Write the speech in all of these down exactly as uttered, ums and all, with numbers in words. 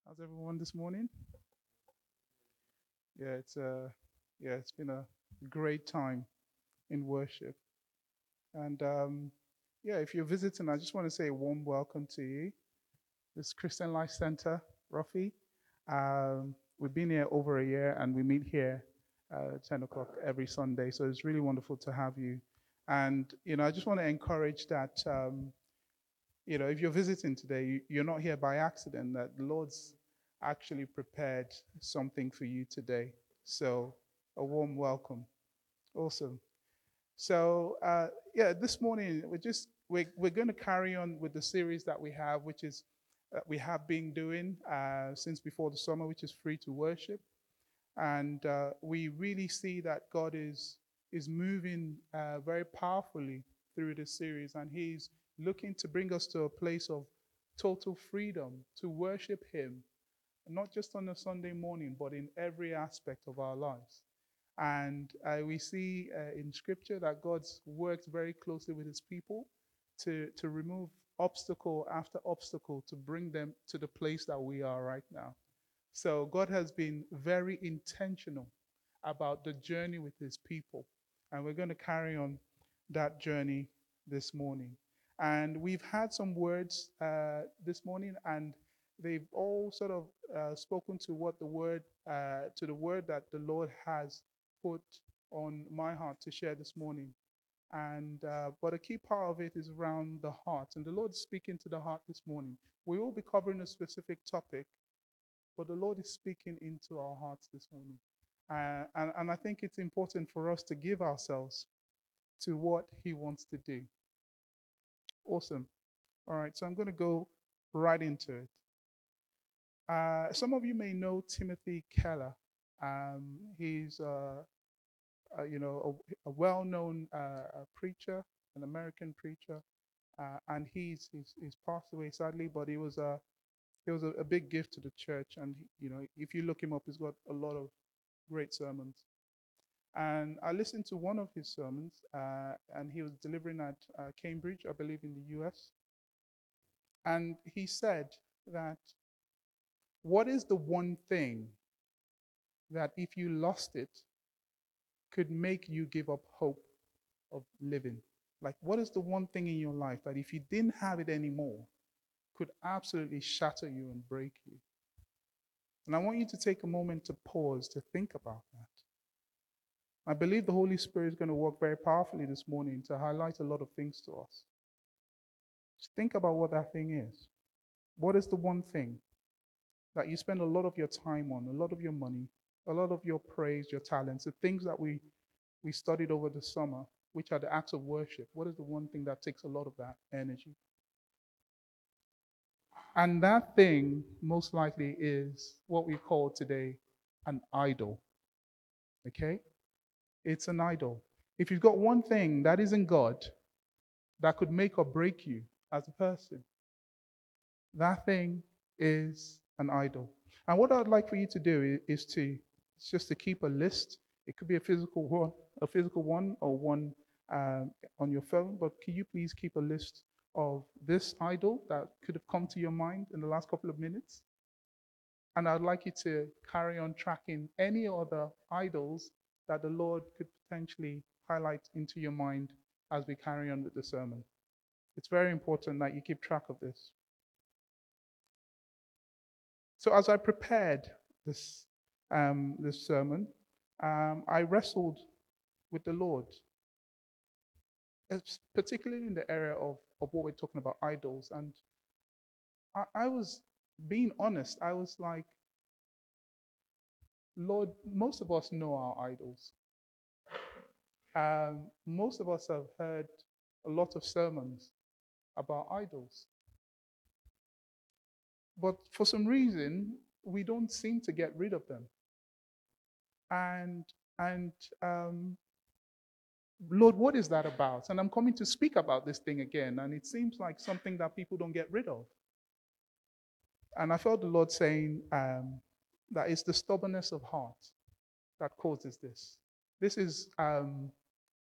How's everyone this morning? Yeah, it's uh yeah, it's been a great time in worship. And um yeah, if you're visiting, I just want to say a warm welcome to you. This Christian Life Center, Rafi. Um, we've been here over a year and we meet here uh, ten o'clock every Sunday. So it's really wonderful to have you. And you know, I just want to encourage that um, you know, if you're visiting today, you- you're not here by accident, that the Lord's actually prepared something for you today. So, a warm welcome. Awesome. So, uh, yeah, this morning we're just we're, we're going to carry on with the series that we have, which is that we have been doing uh, since before the summer, which is free to worship, and uh, we really see that God is is moving uh, very powerfully through this series, and He's looking to bring us to a place of total freedom to worship Him, not just on a Sunday morning, but in every aspect of our lives. And uh, we see uh, in Scripture that God's worked very closely with His people to to remove obstacle after obstacle to bring them to the place that we are right now. So God has been very intentional about the journey with his people. And we're going to carry on that journey this morning. And we've had some words uh, this morning, and they've all sort of uh, spoken to what the word, uh, to the word that the Lord has put on my heart to share this morning. And uh, but a key part of it is around the heart, and the Lord is speaking to the heart this morning. We will be covering a specific topic, but the Lord is speaking into our hearts this morning. Uh, and, and I think it's important for us to give ourselves to what He wants to do. Awesome. All right, so I'm going to go right into it. Uh, some of you may know Timothy Keller. Um, he's, uh, uh, you know, a, a well-known uh, preacher, an American preacher, uh, and he's, he's he's passed away sadly. But he was a he was a, a big gift to the church, and you know, if you look him up, he's got a lot of great sermons. And I listened to one of his sermons, uh, and he was delivering at uh, Cambridge, I believe, in the U S. And he said that what is the one thing that if you lost it could make you give up hope of living? Like, what is the one thing in your life that if you didn't have it anymore could absolutely shatter you and break you? And I want you to take a moment to pause to think about that. I believe the Holy Spirit is going to work very powerfully this morning to highlight a lot of things to us. Just think about what that thing is. What is the one thing that you spend a lot of your time on, a lot of your money, a lot of your praise, your talents, the things that we, we studied over the summer, which are the acts of worship? What is the one thing that takes a lot of that energy? And that thing, most likely, is what we call today an idol. Okay? It's an idol. If you've got one thing that isn't God that could make or break you as a person, that thing is an idol. And what I'd like for you to do is to it's just to keep a list. It could be a physical one, a physical one, or one um, on your phone. But can you please keep a list of this idol that could have come to your mind in the last couple of minutes? And I'd like you to carry on tracking any other idols that the Lord could potentially highlight into your mind as we carry on with the sermon. It's very important that you keep track of this. So as I prepared this um, this sermon, um, I wrestled with the Lord, it's particularly in the area of, of what we're talking about, idols. And I, I was being honest. I was like, Lord, most of us know our idols. Um, most of us have heard a lot of sermons about idols, but for some reason, we don't seem to get rid of them. And and um, Lord, what is that about? And I'm coming to speak about this thing again, and it seems like something that people don't get rid of. And I felt the Lord saying um, that it's the stubbornness of heart that causes this. This is um,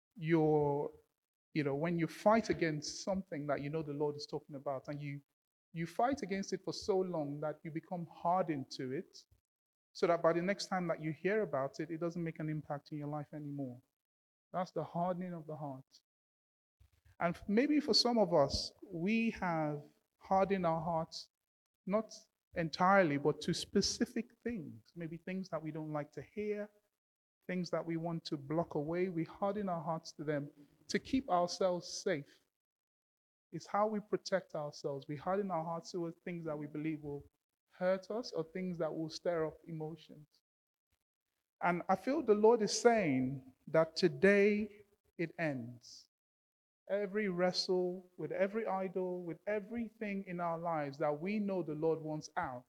your, you know, when you fight against something that you know the Lord is talking about, and you You fight against it for so long that you become hardened to it, so that by the next time that you hear about it, it doesn't make an impact in your life anymore. That's the hardening of the heart. And maybe for some of us, we have hardened our hearts, not entirely, but to specific things, maybe things that we don't like to hear, things that we want to block away. We harden our hearts to them to keep ourselves safe. It's how we protect ourselves. We harden our hearts towards things that we believe will hurt us or things that will stir up emotions. And I feel the Lord is saying that today it ends. Every wrestle with every idol, with everything in our lives that we know the Lord wants out,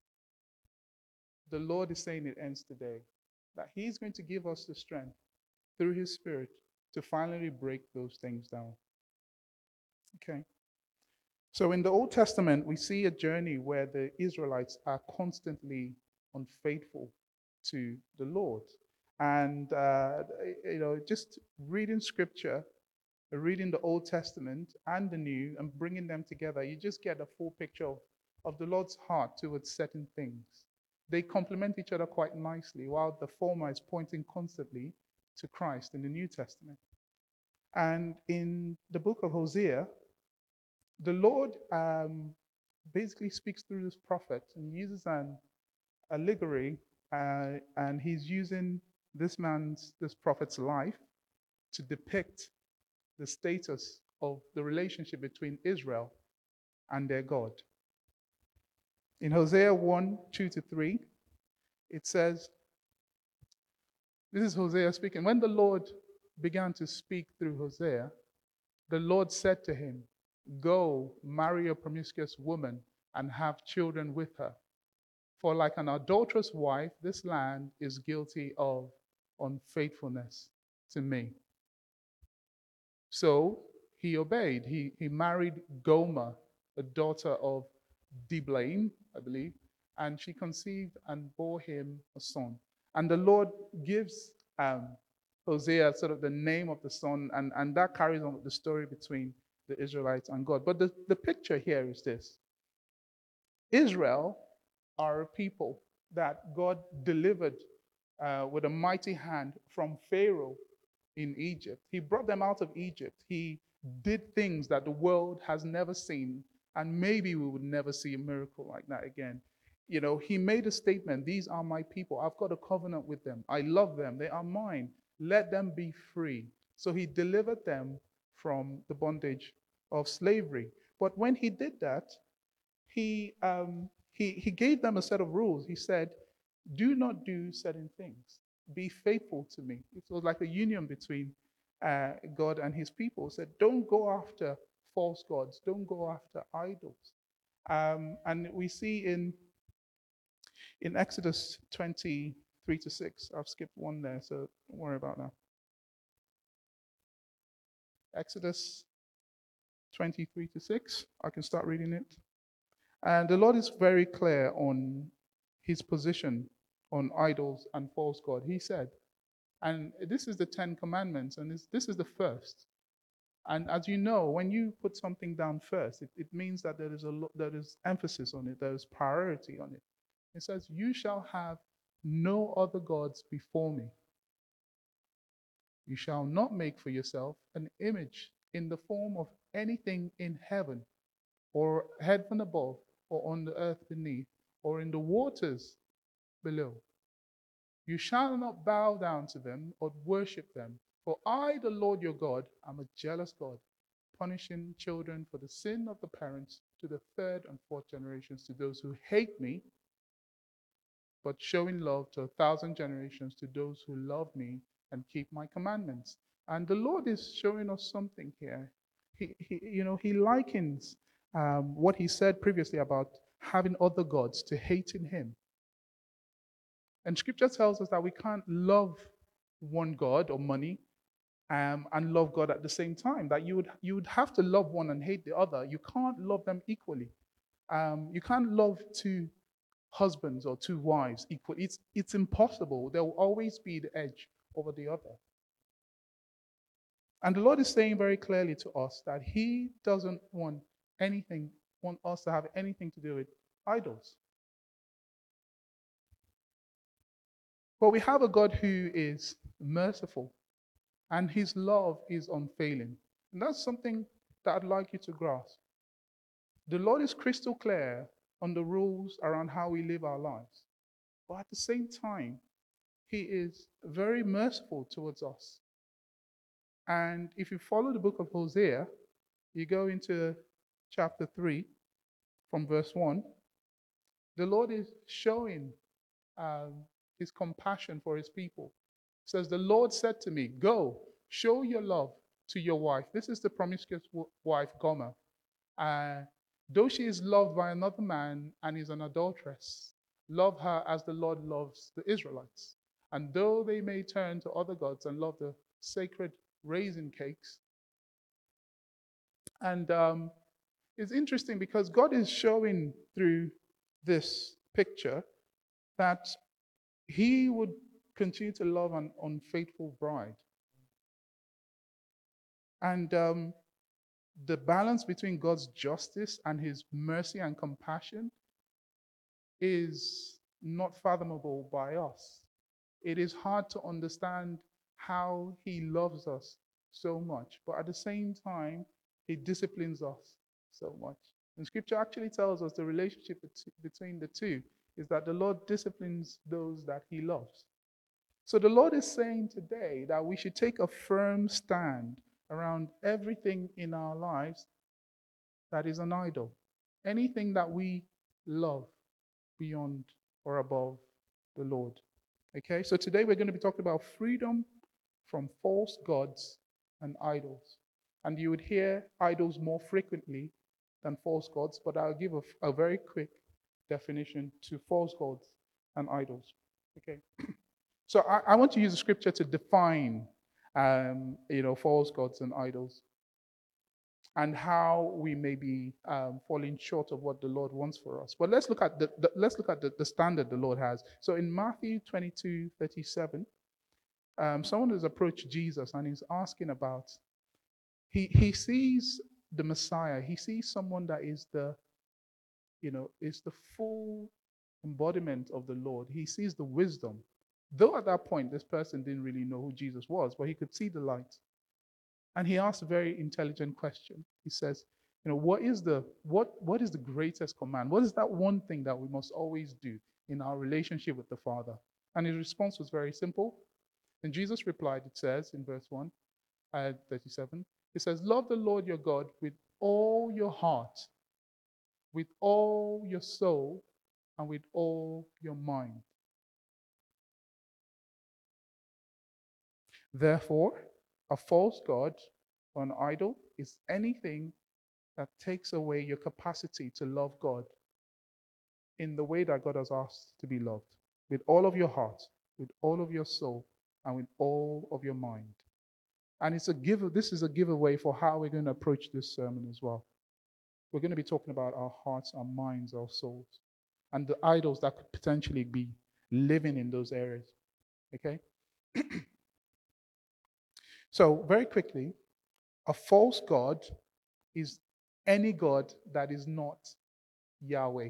the Lord is saying it ends today. That He's going to give us the strength through His Spirit to finally break those things down. Okay. So in the Old Testament, we see a journey where the Israelites are constantly unfaithful to the Lord. And, uh, you know, just reading scripture, reading the Old Testament and the New and bringing them together, you just get a full picture of, of the Lord's heart towards certain things. They complement each other quite nicely, while the former is pointing constantly to Christ in the New Testament. And in the book of Hosea, the Lord um, basically speaks through this prophet and uses an allegory, uh, and he's using this man's, this prophet's life to depict the status of the relationship between Israel and their God. In Hosea one, two to three, it says, this is Hosea speaking. When the Lord began to speak through Hosea, the Lord said to him, "Go, marry a promiscuous woman and have children with her. For like an adulterous wife, this land is guilty of unfaithfulness to me." So he obeyed. He, he married Gomer, the daughter of Diblaim, I believe, and she conceived and bore him a son. And the Lord gives um, Hosea sort of the name of the son, and, and that carries on with the story between the Israelites and God. But the, the picture here is this: Israel are a people that God delivered uh, with a mighty hand from Pharaoh in Egypt. He brought them out of Egypt. He did things that the world has never seen, and maybe we would never see a miracle like that again. You know, he made a statement: "These are my people. I've got a covenant with them. I love them. They are mine. Let them be free." So he delivered them from the bondage of slavery. But when he did that, he, um, he, he gave them a set of rules. He said, "Do not do certain things. Be faithful to me." It was like a union between uh, God and his people. He said, "Don't go after false gods. Don't go after idols." Um, and we see in, in Exodus twenty-three to six, I've skipped one there, so don't worry about that. Exodus twenty-three to six, I can start reading it. And the Lord is very clear on his position on idols and false God. He said, and this is the Ten Commandments, and this, this is the first. And as you know, when you put something down first, it, it means that there is a lo- there is emphasis on it, there is priority on it. It says, "You shall have no other gods before me. You shall not make for yourself an image in the form of anything in heaven, or heaven above, or on the earth beneath, or in the waters below. You shall not bow down to them or worship them. For I, the Lord your God, am a jealous God, punishing children for the sin of the parents to the third and fourth generations to those who hate me, but showing love to a thousand generations to those who love me and keep my commandments." And the Lord is showing us something here. He, he you know, he likens um, what he said previously about having other gods to hating him. And scripture tells us that we can't love one God or money um, and love God at the same time. That you would you would have to love one and hate the other. You can't love them equally. Um, you can't love two husbands or two wives equally. It's it's impossible. There will always be the edge over the other. And the Lord is saying very clearly to us that He doesn't want anything want us to have anything to do with idols. But we have a God who is merciful, and his love is unfailing. And that's something that I'd like you to grasp. The Lord is crystal clear on the rules around how we live our lives. But at the same time, he is very merciful towards us. And if you follow the book of Hosea, you go into chapter three from verse one, the Lord is showing um, his compassion for his people. It says, the Lord said to me, go, show your love to your wife. This is the promiscuous wife, Gomer. Uh, though she is loved by another man and is an adulteress, love her as the Lord loves the Israelites. And though they may turn to other gods and love the sacred raisin cakes. And um, it's interesting because God is showing through this picture that he would continue to love an unfaithful bride. And um, the balance between God's justice and his mercy and compassion is not fathomable by us. It is hard to understand how he loves us so much, but at the same time, he disciplines us so much. And scripture actually tells us the relationship between the two is that the Lord disciplines those that he loves. So the Lord is saying today that we should take a firm stand around everything in our lives that is an idol. Anything that we love beyond or above the Lord. Okay, so today we're going to be talking about freedom from false gods and idols. And you would hear idols more frequently than false gods, but I'll give a, a very quick definition to false gods and idols. Okay, so I, I want to use the scripture to define, um, you know, false gods and idols, and how we may be um, falling short of what the Lord wants for us. But let's look at the, the let's look at the, the standard the Lord has. So in Matthew twenty-two thirty-seven, um, someone has approached Jesus and he's asking about. He he sees the Messiah. He sees someone that is the, you know, is the full embodiment of the Lord. He sees the wisdom. Though at that point this person didn't really know who Jesus was, but he could see the light. And he asked a very intelligent question. He says, you know, what is the what what is the greatest command? What is that one thing that we must always do in our relationship with the Father? And his response was very simple. And Jesus replied, it says in verse one, uh, thirty-seven, it says, love the Lord your God with all your heart, with all your soul, and with all your mind. Therefore, a false god or an idol is anything that takes away your capacity to love God in the way that God has asked to be loved, with all of your heart, with all of your soul, and with all of your mind. And it's a give. This is a giveaway for how we're going to approach this sermon as well. We're going to be talking about our hearts, our minds, our souls, and the idols that could potentially be living in those areas. Okay? So, very quickly, a false god is any god that is not Yahweh.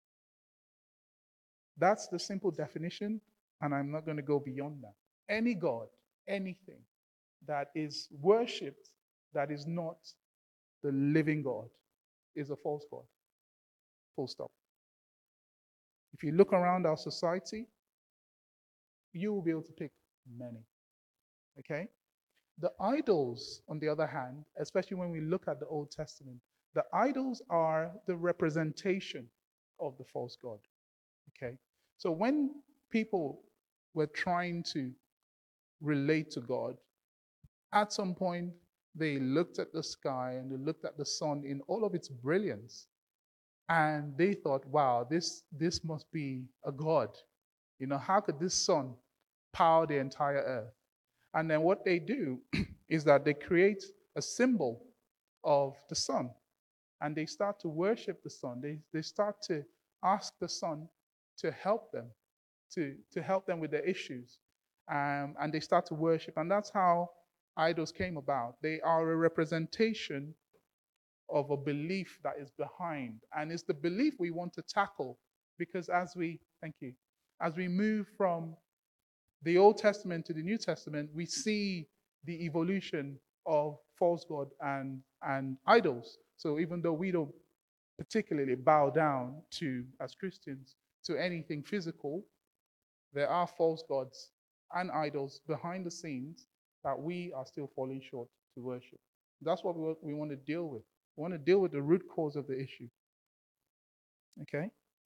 That's the simple definition, and I'm not going to go beyond that. Any god, anything that is worshipped that is not the living God is a false god. Full stop. If you look around our society, you will be able to pick many. Okay? The idols, on the other hand, especially when we look at the Old Testament, the idols are the representation of the false god. Okay? So when people were trying to relate to God, at some point they looked at the sky and they looked at the sun in all of its brilliance, and they thought, wow, this, this must be a god. You know, how could this sun power the entire earth? And then what they do is that they create a symbol of the sun, and they start to worship the sun. They, they start to ask the sun to help them, to, to help them with their issues. Um, and they start to worship. And that's how idols came about. They are a representation of a belief that is behind. And it's the belief we want to tackle because as we, thank you, as we move from the Old Testament to the New Testament, we see the evolution of false god and, and idols. So even though we don't particularly bow down to, as Christians, to anything physical, there are false gods and idols behind the scenes that we are still falling short to worship. That's what we, we want to deal with. We want to deal with the root cause of the issue. Okay?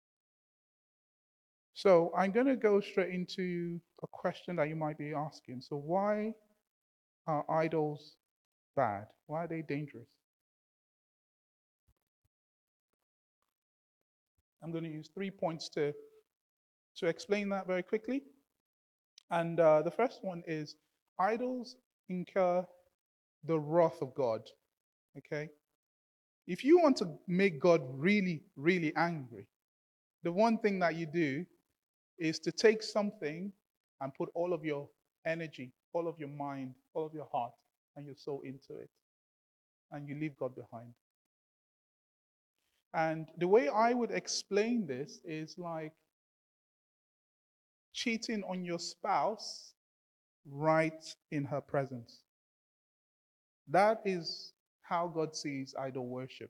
So I'm going to go straight into a question that you might be asking. So, why are idols bad? Why are they dangerous? I'm going to use three points to, to explain that very quickly. And uh, the first one is idols incur the wrath of God. Okay? If you want to make God really, really angry, the one thing that you do is to take something and put all of your energy, all of your mind, all of your heart, and your soul into it. And you leave God behind. And the way I would explain this is like cheating on your spouse right in her presence. That is how God sees idol worship.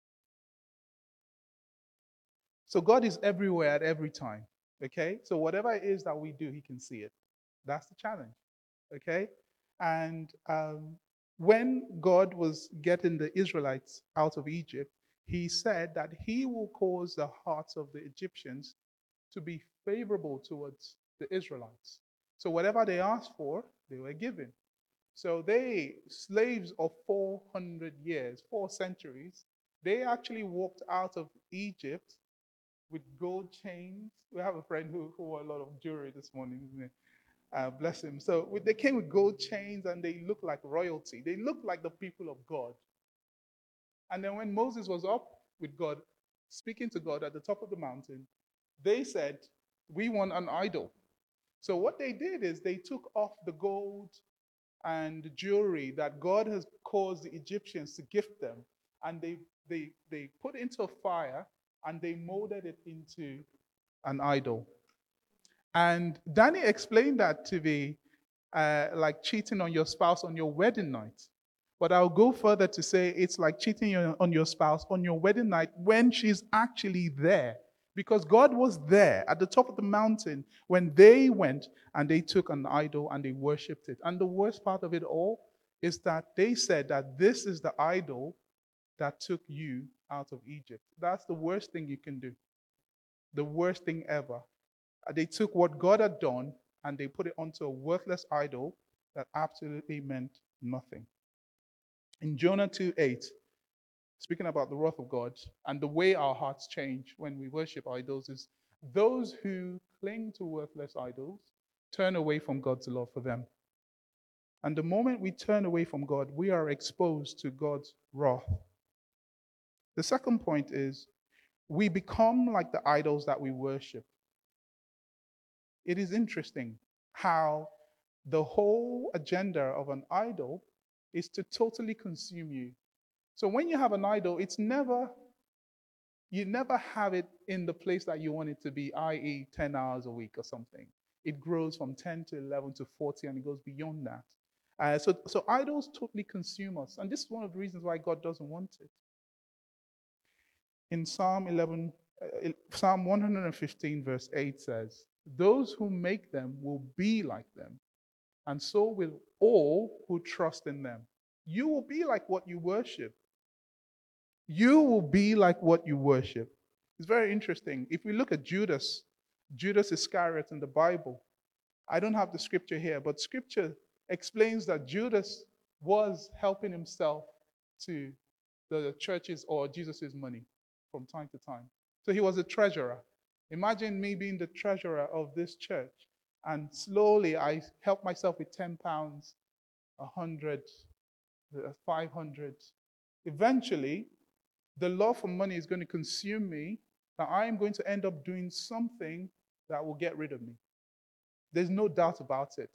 So God is everywhere at every time. Okay? So whatever it is that we do, he can see it. That's the challenge. Okay? And um, when God was getting the Israelites out of Egypt, he said that he will cause the hearts of the Egyptians to be favorable towards the Israelites. So whatever they asked for, they were given. So they, slaves of four hundred years, four centuries, they actually walked out of Egypt with gold chains. We have a friend who, who wore a lot of jewelry this morning, isn't it? Uh, bless him. So with, they came with gold chains and they looked like royalty. They looked like the people of God. And then when Moses was up with God, speaking to God at the top of the mountain, they said, we want an idol. So what they did is they took off the gold and jewelry that God has caused the Egyptians to gift them, and they, they, they put it into a fire and they molded it into an idol. And Danny explained that to be uh, like cheating on your spouse on your wedding night. But I'll go further to say it's like cheating on your spouse on your wedding night when she's actually there. Because God was there at the top of the mountain when they went and they took an idol and they worshipped it. And the worst part of it all is that they said that this is the idol that took you out of Egypt. That's the worst thing you can do. The worst thing ever. They took what God had done and they put it onto a worthless idol that absolutely meant nothing. In Jonah two eight, speaking about the wrath of God and the way our hearts change when we worship idols, is those who cling to worthless idols turn away from God's love for them. And the moment we turn away from God, we are exposed to God's wrath. The second point is we become like the idols that we worship. It is interesting how the whole agenda of an idol is to totally consume you. So when you have an idol, it's never, you never have it in the place that you want it to be, that is ten hours a week or something. It grows from ten to eleven to forty and it goes beyond that. Uh, so, so idols totally consume us. And this is one of the reasons why God doesn't want it. In Psalm eleven, uh, Psalm one fifteen verse eight says, those who make them will be like them, and so will all who trust in them. You will be like what you worship. You will be like what you worship. It's very interesting. If we look at Judas, Judas Iscariot in the Bible, I don't have the scripture here, but scripture explains that Judas was helping himself to the church's or Jesus' money from time to time. So he was a treasurer. Imagine me being the treasurer of this church, and slowly I help myself with ten pounds, one hundred, five hundred. Eventually, the love for money is going to consume me, that I am going to end up doing something that will get rid of me. There's no doubt about it.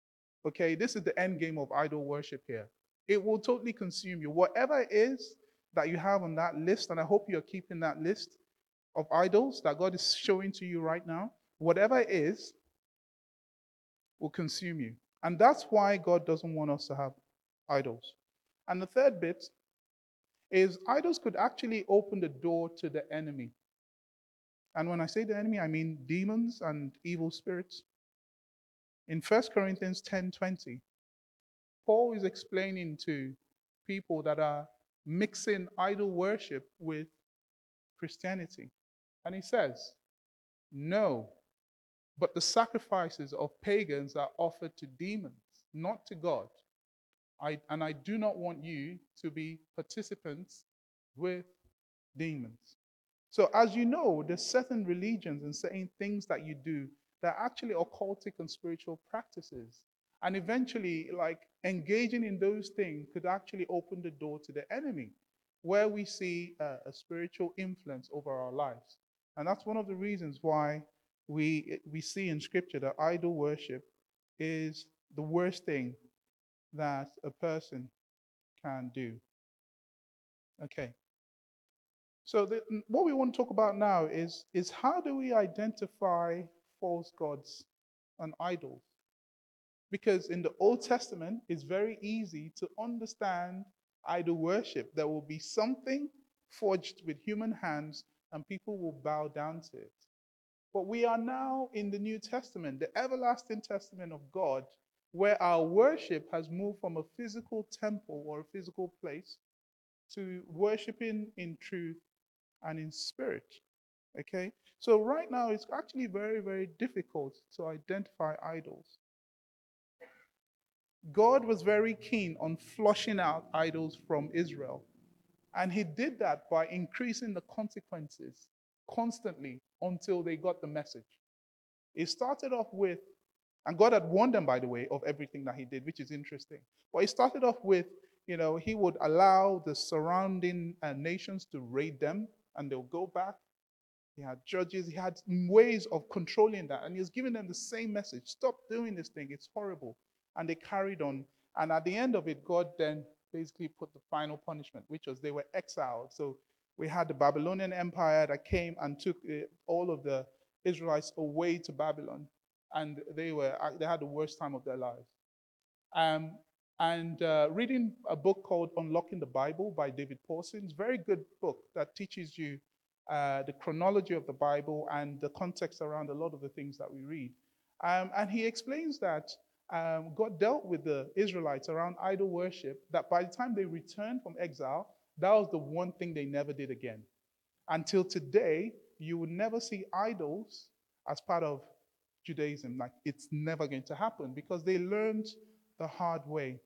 Okay, this is the end game of idol worship here. It will totally consume you. Whatever it is that you have on that list, and I hope you're keeping that list of idols that God is showing to you right now, whatever it is, will consume you. And that's why God doesn't want us to have idols. And the third bit is idols could actually open the door to the enemy. And when I say the enemy, I mean demons and evil spirits. In First Corinthians ten twenty, Paul is explaining to people that are mixing idol worship with Christianity. And he says, no, but the sacrifices of pagans are offered to demons, not to God. I, and I do not want you to be participants with demons. So, as you know, there's certain religions and certain things that you do that are actually occultic and spiritual practices. And eventually, like engaging in those things could actually open the door to the enemy, where we see a, a spiritual influence over our lives. And that's one of the reasons why we, we see in Scripture that idol worship is the worst thing that a person can do. Okay. So the, what we want to talk about now is, is how do we identify false gods and idols? Because in the Old Testament, it's very easy to understand idol worship. There will be something forged with human hands and people will bow down to it. But we are now in the New Testament, the everlasting testament of God, where our worship has moved from a physical temple or a physical place to worshiping in truth and in spirit. Okay? So right now it's actually very, very difficult to identify idols. God was very keen on flushing out idols from Israel. And he did that by increasing the consequences constantly until they got the message. It started off with, and God had warned them, by the way, of everything that he did, which is interesting. But it started off with, you know, he would allow the surrounding uh, nations to raid them and they'll go back. He had judges, he had ways of controlling that. And he was giving them the same message: stop doing this thing, it's horrible. And they carried on. And at the end of it, God then basically put the final punishment, which was they were exiled. So we had the Babylonian Empire that came and took uh, all of the Israelites away to Babylon. And they were they had the worst time of their lives. Um, and uh, reading a book called Unlocking the Bible by David Pawson, it's a very good book that teaches you uh, the chronology of the Bible and the context around a lot of the things that we read. Um, and he explains that um, God dealt with the Israelites around idol worship, that by the time they returned from exile, that was the one thing they never did again. Until today, you will never see idols as part of Judaism. Like, it's never going to happen because they learned the hard way.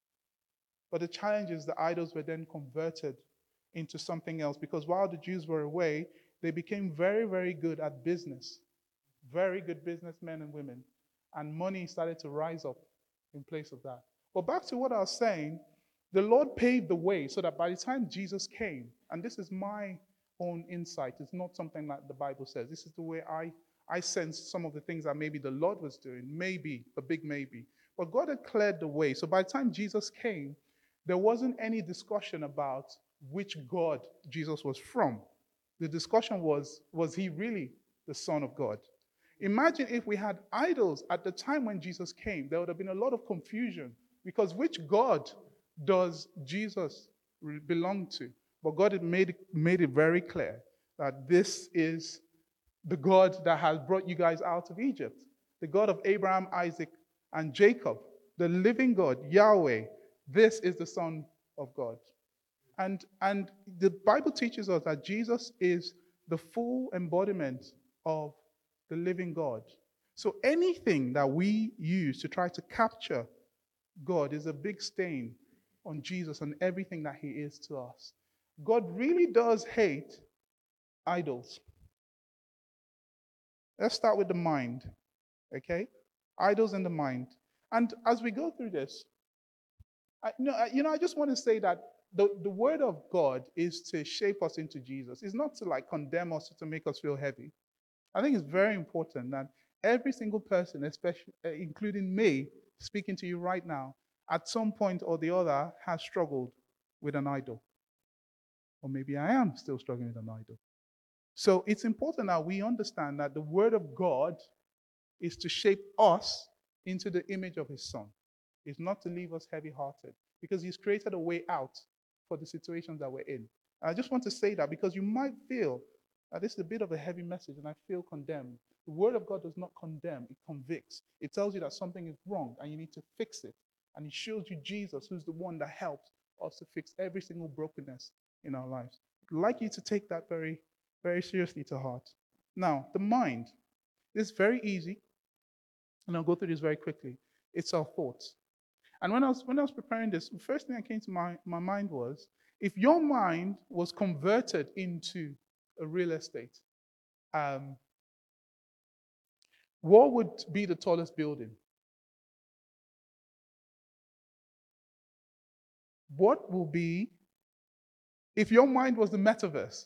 But the challenge is the idols were then converted into something else, because while the Jews were away, they became very, very good at business. Very good businessmen and women. And money started to rise up in place of that. But back to what I was saying, the Lord paved the way so that by the time Jesus came, and this is my own insight, it's not something that the Bible says. This is the way I, I sense some of the things that maybe the Lord was doing. Maybe, a big maybe. But God had cleared the way. So by the time Jesus came, there wasn't any discussion about which God Jesus was from. The discussion was, was he really the Son of God? Imagine if we had idols at the time when Jesus came, there would have been a lot of confusion, because which God does Jesus belong to? But God had made, made it very clear that this is the God that has brought you guys out of Egypt, the God of Abraham, Isaac, and Jacob, the living God, Yahweh. This is the Son of God. And, and the Bible teaches us that Jesus is the full embodiment of the living God. So anything that we use to try to capture God is a big stain on Jesus and everything that he is to us. God really does hate idols. Let's start with the mind, okay? Idols in the mind. And as we go through this, I, you, know, I, you know, I just want to say that the, the word of God is to shape us into Jesus. It's not to like condemn us, to make us feel heavy. I think it's very important that every single person, especially uh, including me, speaking to you right now, at some point or the other has struggled with an idol. Or maybe I am still struggling with an idol. So it's important that we understand that the Word of God is to shape us into the image of His Son. It's not to leave us heavy hearted because He's created a way out for the situations that we're in. I just want to say that because you might feel that this is a bit of a heavy message and I feel condemned. The Word of God does not condemn, it convicts. It tells you that something is wrong and you need to fix it. And it shows you Jesus, who's the one that helps us to fix every single brokenness in our lives. I'd like you to take that very, very seriously to heart. Now, the mind is very easy, and I'll go through this very quickly. It's our thoughts. And when I was when I was preparing this, the first thing that came to my, my mind was if your mind was converted into a real estate, um, what would be the tallest building? What will be, if your mind was the metaverse,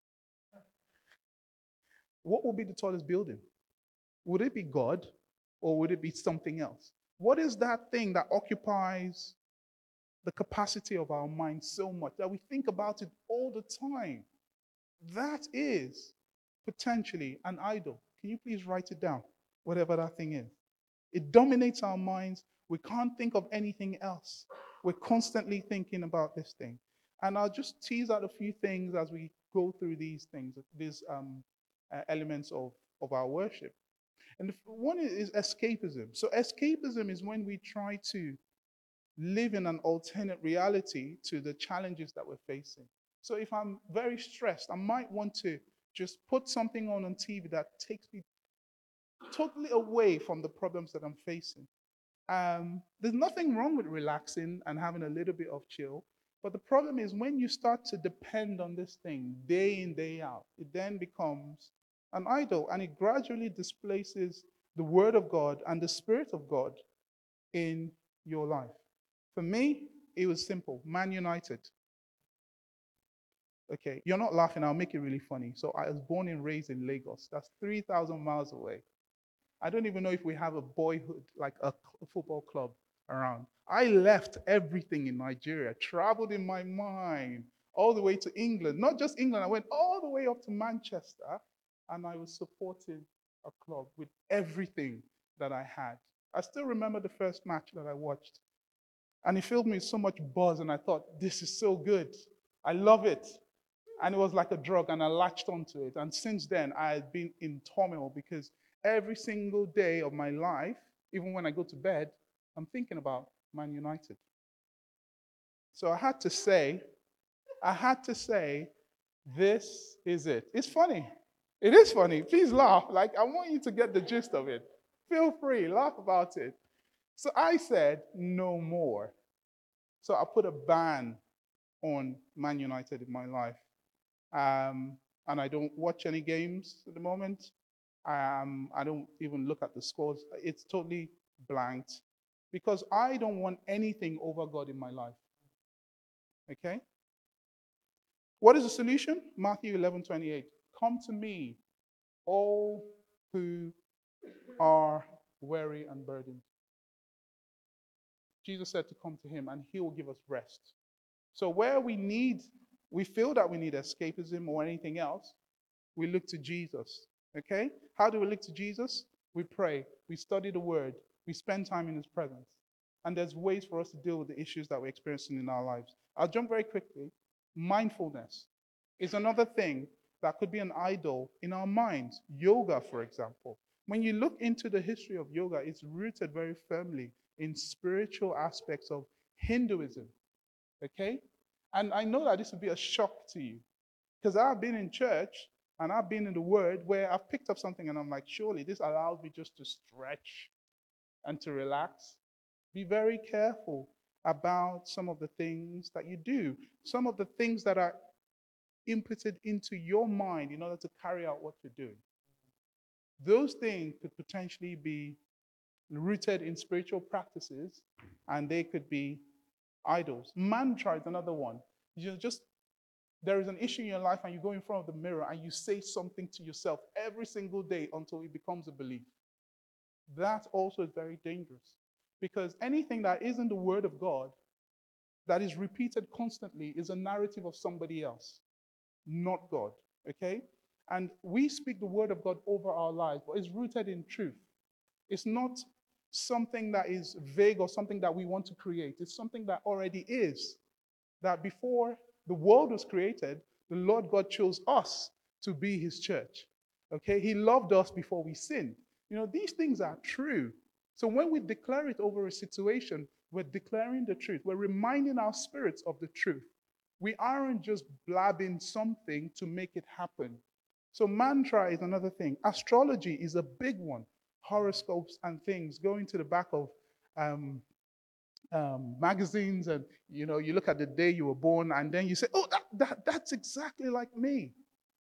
what will be the tallest building? Would it be God or would it be something else? What is that thing that occupies the capacity of our mind so much that we think about it all the time? That is potentially an idol. Can you please write it down? Whatever that thing is. It dominates our minds. We can't think of anything else. We're constantly thinking about this thing. And I'll just tease out a few things as we go through these things, these um, uh, elements of, of our worship. And the one is escapism. So escapism is when we try to live in an alternate reality to the challenges that we're facing. So if I'm very stressed, I might want to just put something on on T V that takes me totally away from the problems that I'm facing. Um, there's nothing wrong with relaxing and having a little bit of chill. But the problem is when you start to depend on this thing day in, day out, it then becomes an idol and it gradually displaces the Word of God and the Spirit of God in your life. For me, it was simple. Man United. Okay, you're not laughing. I'll make it really funny. So I was born and raised in Lagos. That's three thousand miles away. I don't even know if we have a boyhood, like a football club around. I left everything in Nigeria, traveled in my mind all the way to England. Not just England, I went all the way up to Manchester and I was supporting a club with everything that I had. I still remember the first match that I watched. And it filled me with so much buzz, and I thought, this is so good. I love it. And it was like a drug, and I latched onto it. And since then, I had been in turmoil because every single day of my life, even when I go to bed, I'm thinking about Man United. So I had to say, I had to say, this is it. It's funny. It is funny. Please laugh. Like, I want you to get the gist of it. Feel free, laugh about it. So I said, no more. So I put a ban on Man United in my life. Um, and I don't watch any games at the moment. Um, I don't even look at the scores. It's totally blanked because I don't want anything over God in my life. Okay? What is the solution? Matthew eleven twenty-eight. Come to me, all who are weary and burdened. Jesus said to come to him and he will give us rest. So where we need, we feel that we need escapism or anything else, we look to Jesus. Okay? How do we look to Jesus? We pray, we study the word, we spend time in his presence. And there's ways for us to deal with the issues that we're experiencing in our lives. I'll jump very quickly. Mindfulness is another thing that could be an idol in our minds. Yoga, for example. When you look into the history of yoga, it's rooted very firmly in spiritual aspects of Hinduism. Okay? And I know that this will be a shock to you because I've been in church and I've been in the Word where I've picked up something and I'm like, surely this allows me just to stretch and to relax. Be very careful about some of the things that you do, some of the things that are inputted into your mind in order to carry out what you're doing. Those things could potentially be rooted in spiritual practices and they could be idols. Mantra is another one. You just there is an issue in your life and you go in front of the mirror and you say something to yourself every single day until it becomes a belief. That also is very dangerous because anything that isn't the word of God that is repeated constantly is a narrative of somebody else, not God. Okay? And we speak the word of God over our lives, but it's rooted in truth. It's not something that is vague or something that we want to create. It's something that already is. That before the world was created, the Lord God chose us to be his church. Okay? He loved us before we sinned. You know, these things are true. So when we declare it over a situation, we're declaring the truth. We're reminding our spirits of the truth. We aren't just blabbing something to make it happen. So mantra is another thing. Astrology is a big one. Horoscopes and things. Going to the back of um, um, magazines, and you know, you look at the day you were born, and then you say, "Oh, that, that that's exactly like me."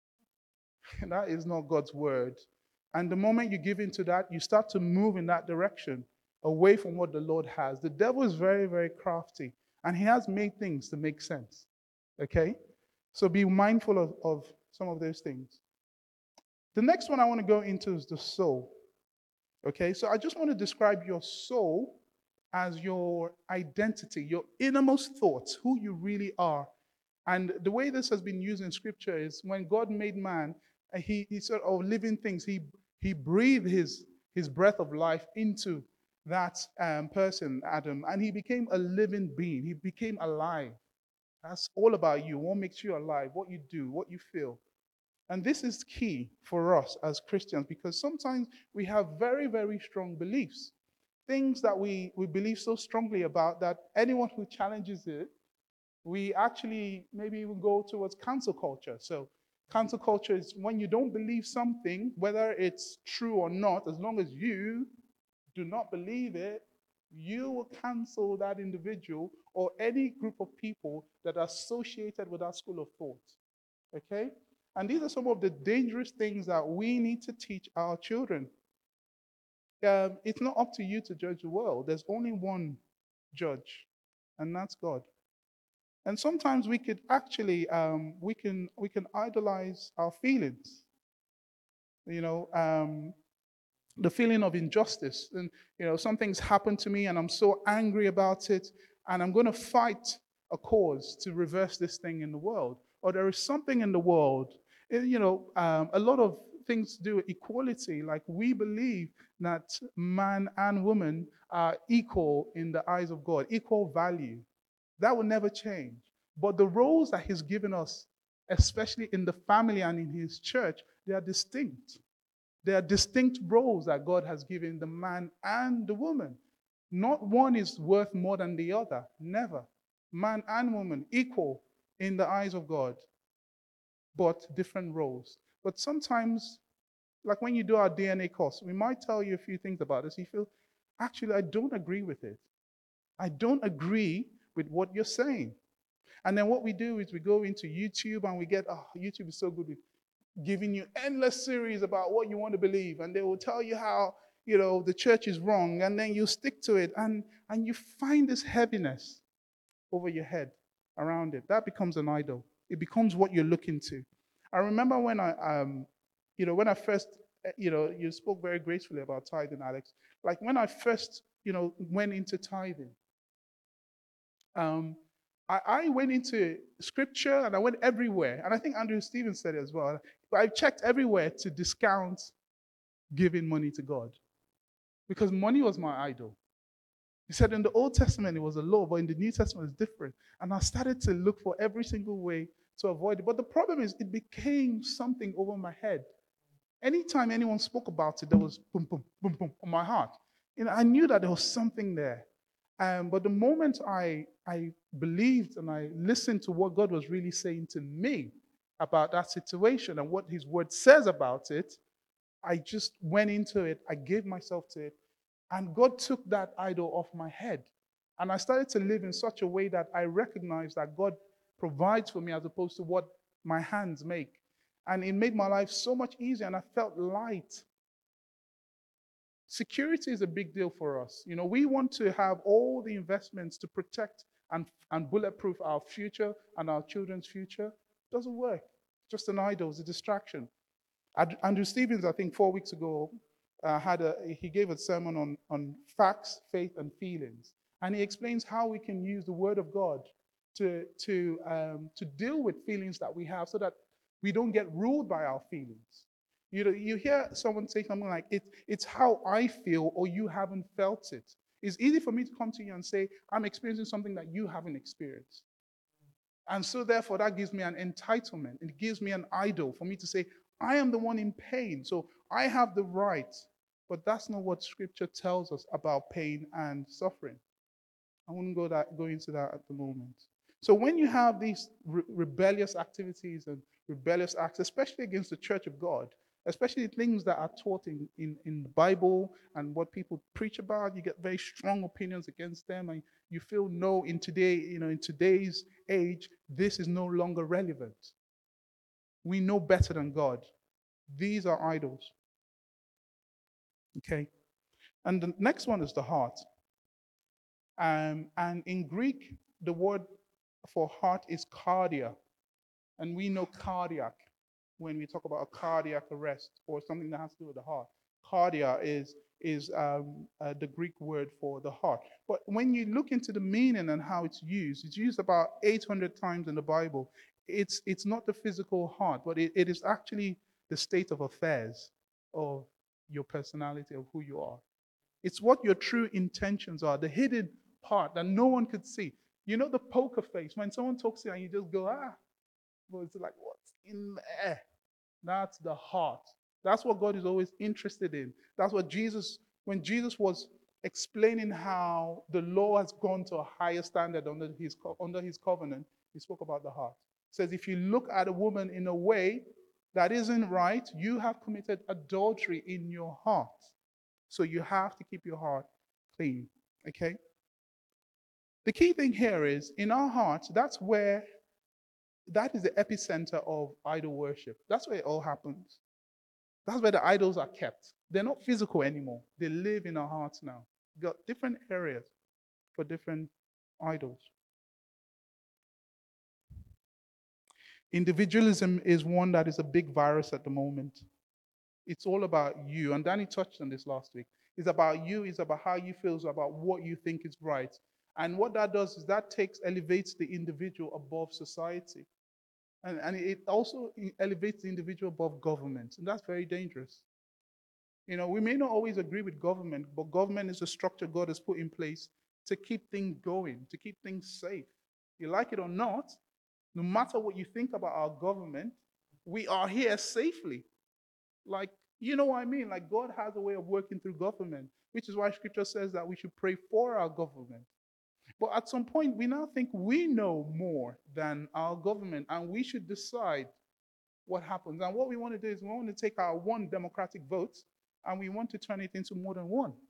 And that is not God's word. And the moment you give into that, you start to move in that direction, away from what the Lord has. The devil is very, very crafty, and he has made things to make sense. Okay, so be mindful of, of some of those things. The next one I want to go into is the soul. Okay, so I just want to describe your soul as your identity, your innermost thoughts, who you really are. And the way this has been used in scripture is when God made man, uh, he, he sort of living things, he, he breathed his, his breath of life into that um, person, Adam, and he became a living being. He became alive. That's all about you. What makes you alive, what you do, what you feel. And this is key for us as Christians because sometimes we have very, very strong beliefs. Things that we, we believe so strongly about that anyone who challenges it, we actually maybe even go towards cancel culture. So cancel culture is when you don't believe something, whether it's true or not, as long as you do not believe it, you will cancel that individual or any group of people that are associated with that school of thought. Okay? And these are some of the dangerous things that we need to teach our children. Um, it's not up to you to judge the world. There's only one judge, and that's God. And sometimes we could actually um, we can we can idolize our feelings. You know, um, the feeling of injustice, and you know, something's happened to me, and I'm so angry about it, and I'm going to fight a cause to reverse this thing in the world. Or there is something in the world. eh, You know, um, a lot of things to do with equality. Like we believe that man and woman are equal in the eyes of God, equal value. That will never change. But the roles that he's given us, especially in the family and in his church, they are distinct. They are distinct roles that God has given the man and the woman. Not one is worth more than the other. Never. Man and woman, equal in the eyes of God, but different roles. But sometimes, like when you do our D N A course, we might tell you a few things about this. You feel, actually, I don't agree with it. I don't agree with what you're saying. And then what we do is we go into YouTube and we get, oh, YouTube is so good with giving you endless series about what you want to believe. And they will tell you how, you know, the church is wrong. And then you stick to it. And, and you find this heaviness over your head around it. That becomes an idol. It becomes what you're looking to. I remember when I, um, you know, when I first, eh, you know, you spoke very gracefully about tithing, Alex. Like when I first, you know, went into tithing, um, I, I went into scripture and I went everywhere. And I think Andrew Stevens said it as well. But I checked everywhere to discount giving money to God because money was my idol. He said in the Old Testament it was a law, but in the New Testament it's different. And I started to look for every single way to avoid it. But the problem is it became something over my head. Anytime anyone spoke about it, there was boom, boom, boom, boom on my heart. You know, I knew that there was something there. Um, but the moment I, I believed and I listened to what God was really saying to me about that situation and what his word says about it, I just went into it. I gave myself to it. And God took that idol off my head. And I started to live in such a way that I recognized that God provides for me as opposed to what my hands make. And it made my life so much easier and I felt light. Security is a big deal for us. You know, we want to have all the investments to protect and, and bulletproof our future and our children's future. It doesn't work. Just an idol, it's a distraction. Andrew Stevens, I think four weeks ago, uh, had a, he gave a sermon on, on facts, faith, and feelings. And he explains how we can use the word of God to, to, um, to deal with feelings that we have so that we don't get ruled by our feelings. You know, you hear someone say something like, it, it's how I feel, or you haven't felt it. It's easy for me to come to you and say, I'm experiencing something that you haven't experienced. And so, therefore, that gives me an entitlement. It gives me an idol for me to say, I am the one in pain, so I have the right. But that's not what Scripture tells us about pain and suffering. I wouldn't go that go into that at the moment. So when you have these re- rebellious activities and rebellious acts, especially against the church of God, especially things that are taught in, in, in the Bible and what people preach about, you get very strong opinions against them, and you feel no, in today, you know, in today's age, this is no longer relevant. We know better than God. These are idols. Okay. And the next one is the heart. Um, and in Greek, the word for heart is cardia. And we know cardiac when we talk about a cardiac arrest or something that has to do with the heart. Cardia is, is um, uh, the Greek word for the heart. But when you look into the meaning and how it's used, it's used about eight hundred times in the Bible. It's, it's not the physical heart, but it, it is actually the state of affairs of your personality, of who you are. It's what your true intentions are, the hidden part that no one could see. You know the poker face, when someone talks to you and you just go, ah, but it's like, what's in there? That's the heart. That's what God is always interested in. That's what Jesus, when Jesus was explaining how the law has gone to a higher standard under his, under his covenant, he spoke about the heart. He says, if you look at a woman in a way that isn't right, you have committed adultery in your heart. So you have to keep your heart clean. Okay? The key thing here is in our hearts, that's where, that is the epicenter of idol worship. That's where it all happens. That's where the idols are kept. They're not physical anymore. They live in our hearts now. We've got different areas for different idols. Individualism is one that is a big virus at the moment. It's all about you. And Danny touched on this last week. It's about you, it's about how you feel, it's about what you think is right. And what that does is that takes, elevates the individual above society. And, and it also elevates the individual above government. And that's very dangerous. You know, we may not always agree with government, but government is a structure God has put in place to keep things going, to keep things safe. You like it or not, no matter what you think about our government, we are here safely. Like, you know what I mean? Like, God has a way of working through government, which is why Scripture says that we should pray for our government. But at some point, we now think we know more than our government, and we should decide what happens. And what we want to do is we want to take our one democratic vote and we want to turn it into more than one.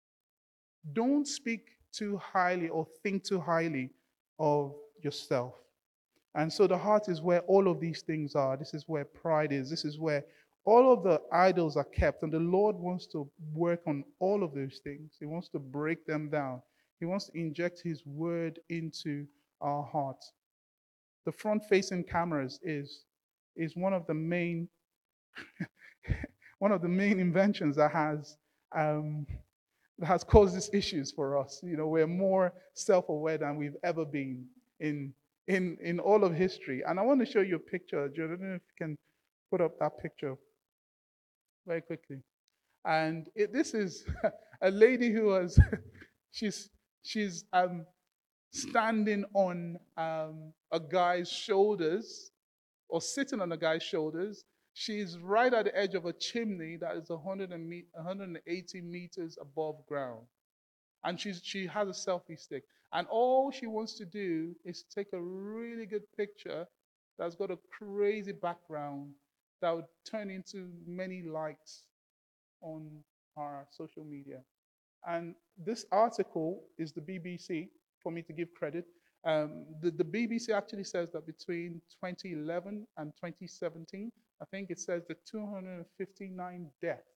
Don't speak too highly or think too highly of yourself. And so the heart is where all of these things are. This is where pride is. This is where all of the idols are kept. And the Lord wants to work on all of those things. He wants to break them down. He wants to inject His word into our hearts. The front facing cameras is, is one of the main one of the main inventions that has um, that has caused these issues for us. You know, we're more self-aware than we've ever been in in in all of history. And I want to show you a picture. I don't know if you can put up that picture very quickly. And it, this is a lady who was she's she's um, standing on um, a guy's shoulders or sitting on a guy's shoulders. She's right at the edge of a chimney that is one hundred eighty meters above ground. And she's, she has a selfie stick. And all she wants to do is take a really good picture that's got a crazy background that would turn into many likes on our social media. And this article is the B B C, for me to give credit. Um, the, the B B C actually says that between twenty eleven and twenty seventeen, I think it says that two hundred fifty-nine deaths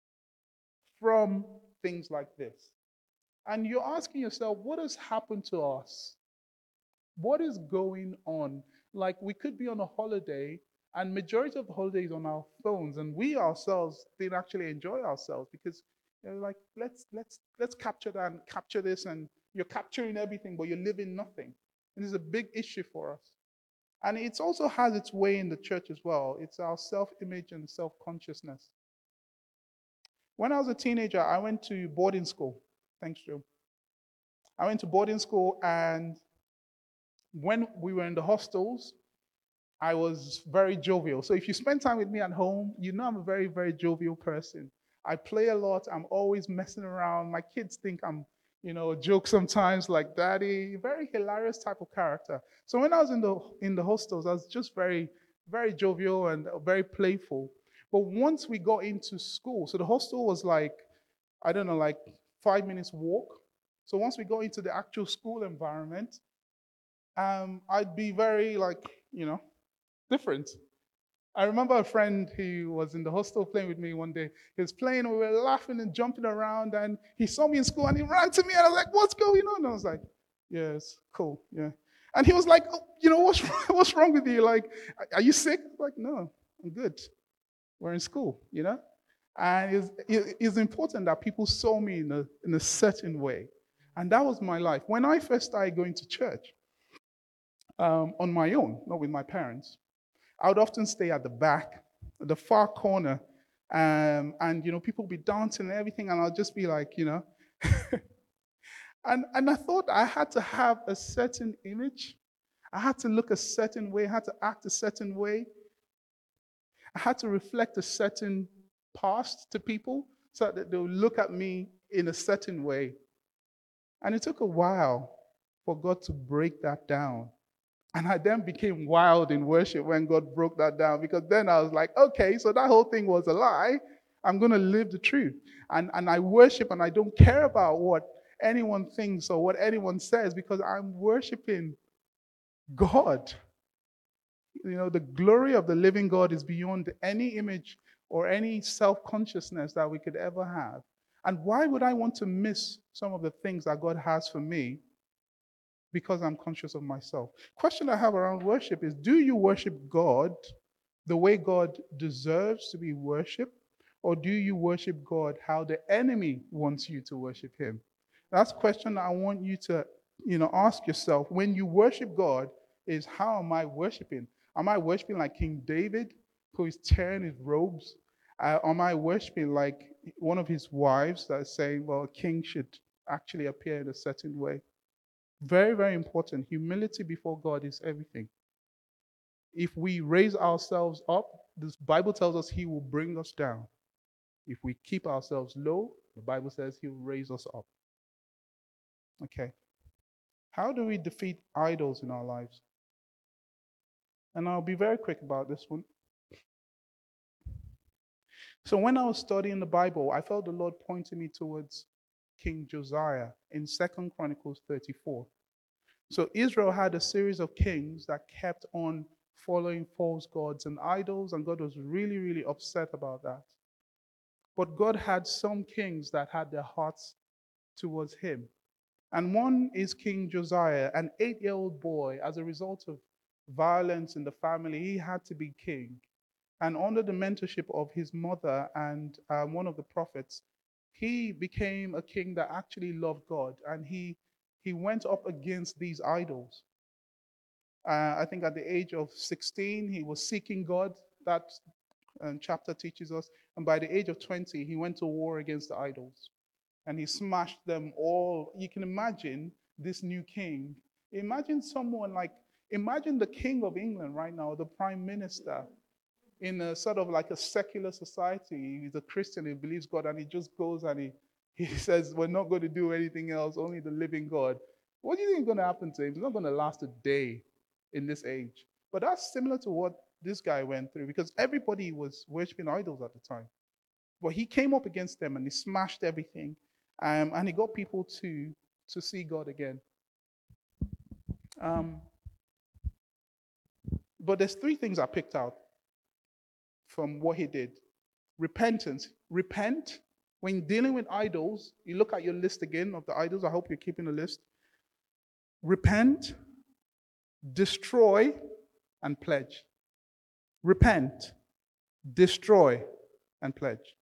from things like this. And you're asking yourself, what has happened to us? What is going on? Like, we could be on a holiday, and majority of the holiday is on our phones, and we ourselves didn't actually enjoy ourselves because they're like, let's let's let's capture that and capture this, and you're capturing everything, but you're living nothing. It is a big issue for us. And it also has its way in the church as well. It's our self image and self consciousness. When I was a teenager, I went to boarding school. Thanks, Joe. I went to boarding school, and when we were in the hostels, I was very jovial. So if you spend time with me at home, you know I'm a very, very jovial person. I play a lot. I'm always messing around. My kids think I'm, you know, a joke sometimes, like daddy. Very hilarious type of character. So when I was in the in the hostels, I was just very, very jovial and very playful. But once we got into school, so the hostel was like, I don't know, like five minutes walk. So once we got into the actual school environment, um, I'd be very like, you know, different. I remember a friend who was in the hostel playing with me one day. He was playing, and we were laughing and jumping around, and he saw me in school and he ran to me, and I was like, "What's going on?" And I was like, "Yes, cool, yeah." And he was like, oh, "You know what's what's wrong with you? Like, are you sick?" I was like, "No, I'm good. We're in school, you know." And it's, it's important that people saw me in a in a certain way, and that was my life. When I first started going to church um, on my own, not with my parents, I would often stay at the back, the far corner, um, and you know, people would be dancing and everything, and I'll just be like, you know, and and I thought I had to have a certain image, I had to look a certain way, I had to act a certain way, I had to reflect a certain past to people so that they'll look at me in a certain way. And it took a while for God to break that down. And I then became wild in worship when God broke that down because then I was like, okay, so that whole thing was a lie. I'm going to live the truth. And, and I worship and I don't care about what anyone thinks or what anyone says because I'm worshiping God. You know, the glory of the living God is beyond any image or any self consciousness that we could ever have. And why would I want to miss some of the things that God has for me because I'm conscious of myself? Question I have around worship is, do you worship God the way God deserves to be worshiped, or do you worship God how the enemy wants you to worship him? That's a question I want you to, you know, ask yourself. When you worship God, is how am I worshiping? Am I worshiping like King David, who is tearing his robes? Uh, am I worshiping like one of his wives that is saying, well, a king should actually appear in a certain way? Very, very important. Humility before God is everything. If we raise ourselves up, this Bible tells us he will bring us down. If we keep ourselves low, the Bible says he will raise us up. Okay. How do we defeat idols in our lives? And I'll be very quick about this one. So when I was studying the Bible, I felt the Lord pointing me towards King Josiah in Second Chronicles thirty-four. So Israel had a series of kings that kept on following false gods and idols, and God was really, really upset about that. But God had some kings that had their hearts towards him. And one is King Josiah, an eight year old boy. As a result of violence in the family, he had to be king. And under the mentorship of his mother and um, one of the prophets, he became a king that actually loved God. And he, he went up against these idols. Uh, I think at the age of sixteen, he was seeking God. That um, chapter teaches us. And by the age of twenty, he went to war against the idols. And he smashed them all. You can imagine this new king. Imagine someone like, imagine the king of England right now, the prime minister, in a sort of like a secular society. He's a Christian, he believes God, and he just goes and he, he says, we're not going to do anything else, only the living God. What do you think is going to happen to him? He's not going to last a day in this age. But that's similar to what this guy went through because everybody was worshiping idols at the time. But he came up against them and he smashed everything. Um, and he got people to, to see God again. Um, but there's three things I picked out from what he did. Repentance. Repent. When dealing with idols, you look at your list again of the idols. I hope you're keeping a list. Repent, destroy, and pledge. Repent, destroy, and pledge.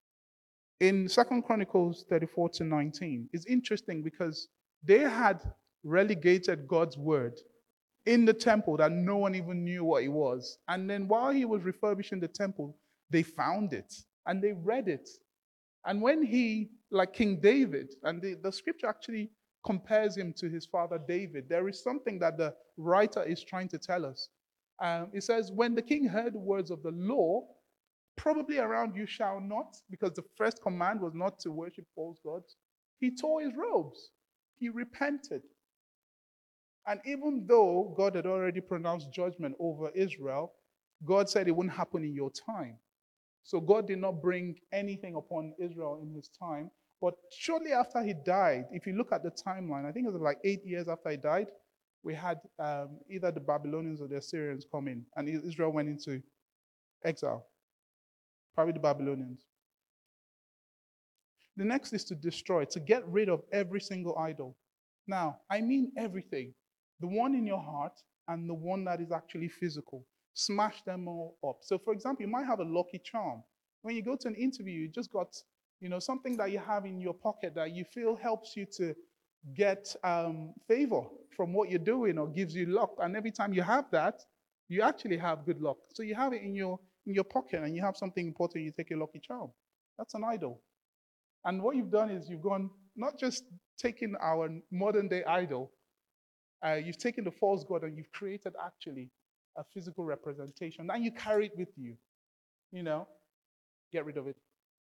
In Second Chronicles thirty-four to nineteen, it's interesting because they had relegated God's word in the temple that no one even knew what it was. And then while he was refurbishing the temple, they found it and they read it. And when he, like King David, and the, the scripture actually compares him to his father David, there is something that the writer is trying to tell us. Um, it says, when the king heard the words of the law, probably around you shall not, because the first command was not to worship false gods, he tore his robes. He repented. And even though God had already pronounced judgment over Israel, God said it wouldn't happen in your time. So God did not bring anything upon Israel in his time. But shortly after he died, if you look at the timeline, I think it was like eight years after he died, we had um, either the Babylonians or the Assyrians come in, and Israel went into exile. Probably the Babylonians. The next is to destroy, to get rid of every single idol. Now, I mean everything. The one in your heart and the one that is actually physical. Smash them all up. So, for example, you might have a lucky charm. When you go to an interview, you just got, you know, something that you have in your pocket that you feel helps you to get um, favor from what you're doing or gives you luck. And every time you have that, you actually have good luck. So you have it in your in your pocket and you have something important, you take a lucky charm. That's an idol. And what you've done is you've gone, not just taken our modern day idol, uh, you've taken the false god and you've created actually a physical representation. And you carry it with you. You know, get rid of it.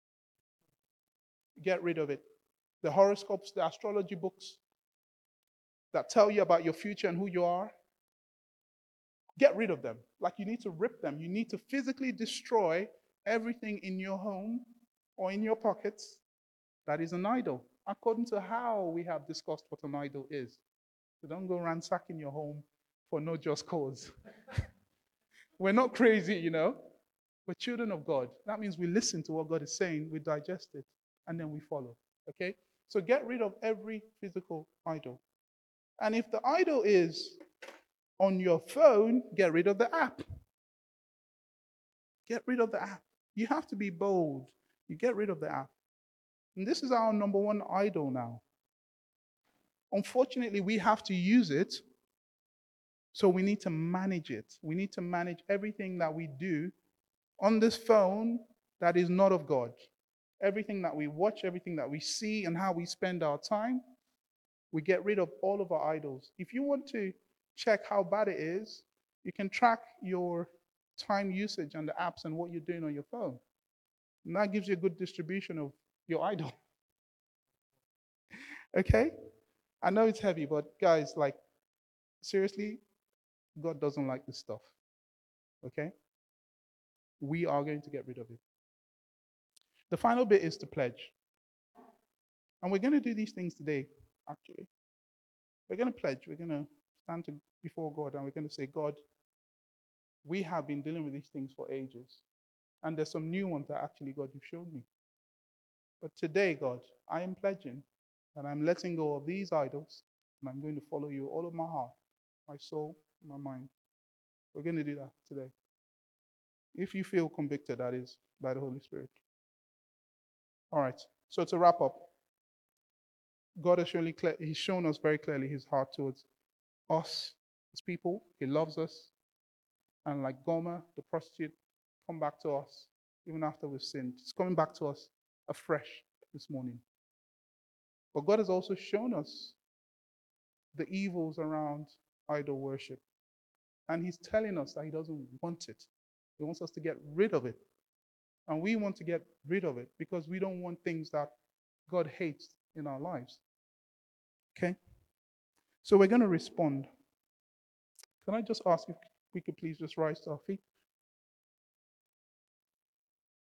Get rid of it. The horoscopes, the astrology books that tell you about your future and who you are, get rid of them. Like you need to rip them. You need to physically destroy everything in your home or in your pockets that is an idol, according to how we have discussed what an idol is. So don't go ransacking your home for no just cause. We're not crazy, you know. We're children of God. That means we listen to what God is saying, we digest it, and then we follow. Okay? So get rid of every physical idol. And if the idol is on your phone, get rid of the app. Get rid of the app. You have to be bold. You get rid of the app. And this is our number one idol now. Unfortunately, we have to use it, so we need to manage it. We need to manage everything that we do on this phone that is not of God. Everything that we watch, everything that we see, and how we spend our time, we get rid of all of our idols. If you want to check how bad it is, you can track your time usage and the apps and what you're doing on your phone. And that gives you a good distribution of your idol. Okay? I know it's heavy, but guys, like, seriously, God doesn't like this stuff. Okay? We are going to get rid of it. The final bit is to pledge. And we're going to do these things today, actually. We're going to pledge. We're going to stand to, before God and we're going to say, God, we have been dealing with these things for ages. And there's some new ones that actually, God, you've shown me. But today, God, I am pledging that I'm letting go of these idols and I'm going to follow you all of my heart, my soul, my mind. We're going to do that today. If you feel convicted, that is, by the Holy Spirit. All right. So to wrap up, God has surely clear, He's shown us very clearly His heart towards us, His people. He loves us. And like Gomer, the prostitute, come back to us even after we've sinned. It's coming back to us afresh this morning. But God has also shown us the evils around idol worship. And He's telling us that He doesn't want it. He wants us to get rid of it. And we want to get rid of it because we don't want things that God hates in our lives. Okay? So we're going to respond. Can I just ask if we could please just rise to our feet?